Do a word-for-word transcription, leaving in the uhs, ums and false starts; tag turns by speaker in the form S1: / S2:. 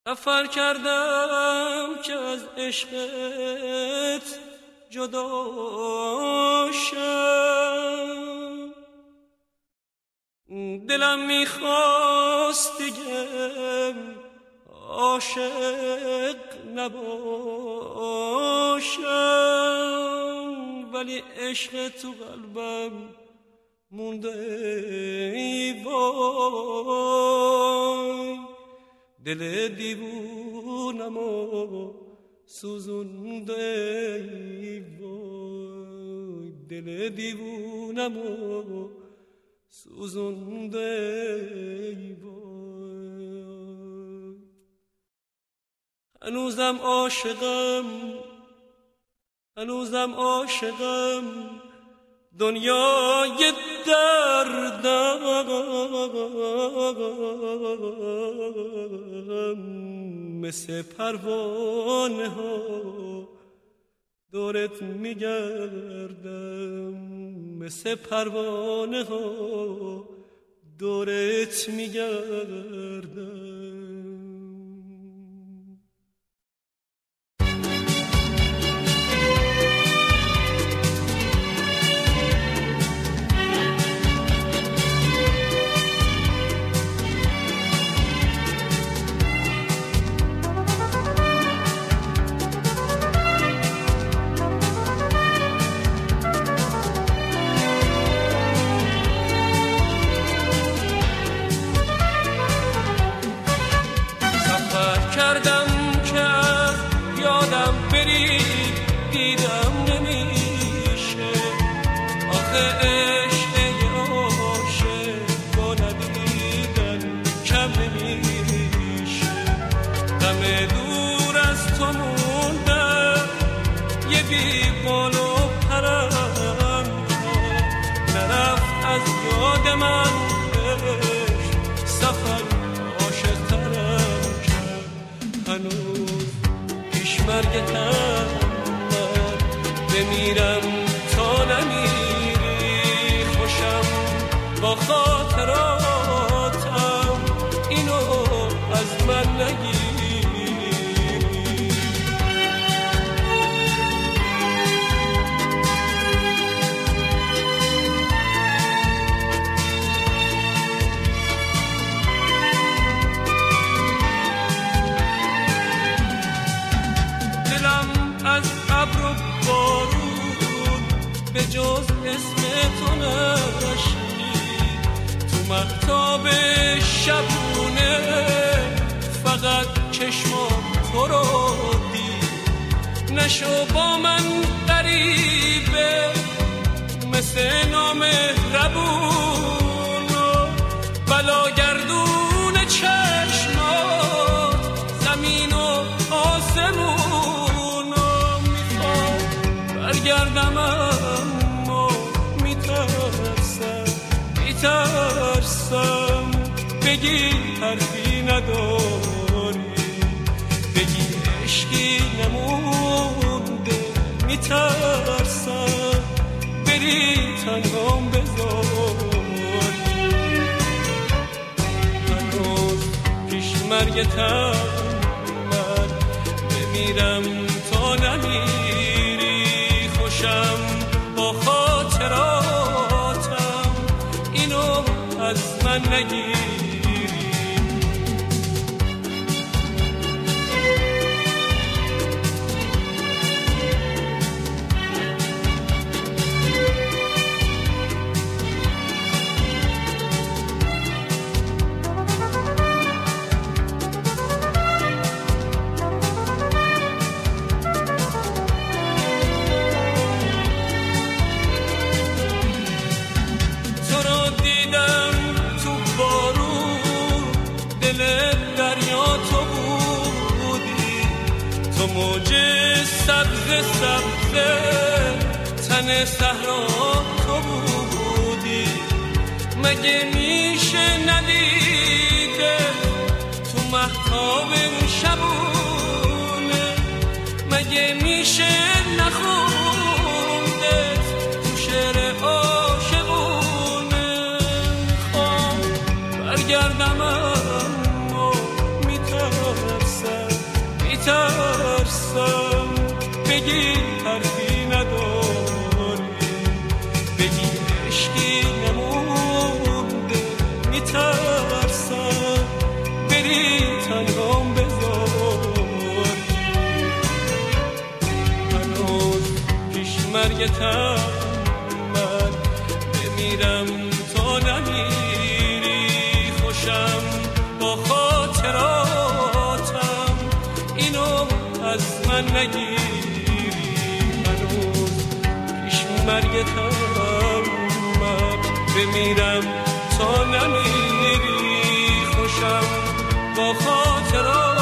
S1: سفر کردم که از عشقت جدا شم، دلم میخواست دیگه عاشق نباشم، ولی عشق تو قلبم مونده ای وای، دل دیوونم و سوزونده ای وای، دل دیوونم و سوزونده ای وای. هنوزم عاشقم، هنوزم عاشقم، دنیای دردم، مثل پروانه ها دورت میگردم، مثل پروانه ها دورت میگردم. بمیرم تا نمیری، خوشم با خاطراتم، اینو از من نگیری. دلم از ابر و بارون به جز اسم تو نشنید، تو مهتاب شبونه فقط چشمم تو رو دید. نشو با من غریبه مثل نامهربون، بلاگردون چشمات زمین و آسمون. برگردم اما میترسم، میترسم بگی حرفی نداری، بگی عشقی نمونده. میترسم بری تنهام بذاری، هنوز پیش مرگتم من بمیرم تا نمیری، خوشم با خاطراتم، اینو از من نگیری. موج سبز سبز تن صحرا تو بودی، مگه میشه ندیده تو مهتاب شبونه، مگه میشه نخونده تو شعر عاشقونه. خواه برگردم اما میترسم بگی حرفی نداری، بگی عشقی نمونده میترسم بری تنهام بذاری. هنوز پیش مرگتم من بمیرم تا نمیری، خوشم با خاطراتم اینو از من نگیری. هنوز پیش مرگتم من بمیرم تا نمیری، خوشم با خاطراتم